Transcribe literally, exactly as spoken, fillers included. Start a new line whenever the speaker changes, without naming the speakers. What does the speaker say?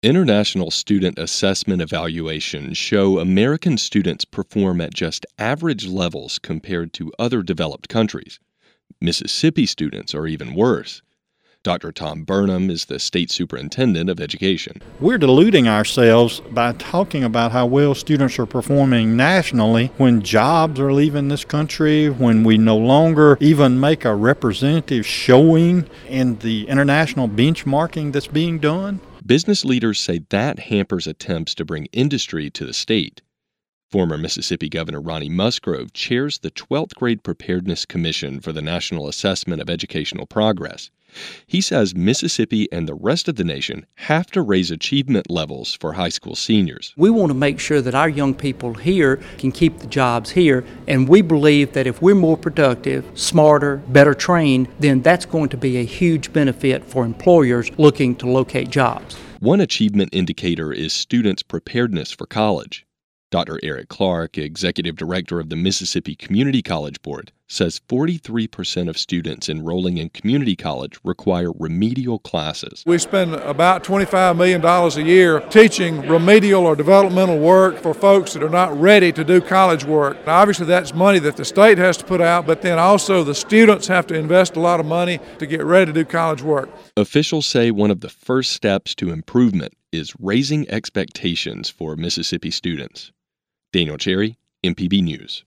International student assessment evaluations show American students perform at just average levels compared to other developed countries. Mississippi students are even worse. Doctor Tom Burnham is the state superintendent of education.
We're deluding ourselves by talking about how well students are performing nationally when jobs are leaving this country, when we no longer even make a representative showing in the international benchmarking that's being done.
Business leaders say that hampers attempts to bring industry to the state. Former Mississippi Governor Ronnie Musgrove chairs the twelfth Grade Preparedness Commission for the National Assessment of Educational Progress. He says Mississippi and the rest of the nation have to raise achievement levels for high school seniors.
We want to make sure that our young people here can keep the jobs here, and we believe that if we're more productive, smarter, better trained, then that's going to be a huge benefit for employers looking to locate jobs.
One achievement indicator is students' preparedness for college. Doctor Eric Clark, executive director of the Mississippi Community College Board, says forty-three percent of students enrolling in community college require remedial classes.
We spend about twenty-five million dollars a year teaching remedial or developmental work for folks that are not ready to do college work. Now, obviously, that's money that the state has to put out, but then also the students have to invest a lot of money to get ready to do college work.
Officials say one of the first steps to improvement is raising expectations for Mississippi students. Daniel Cherry, M P B News.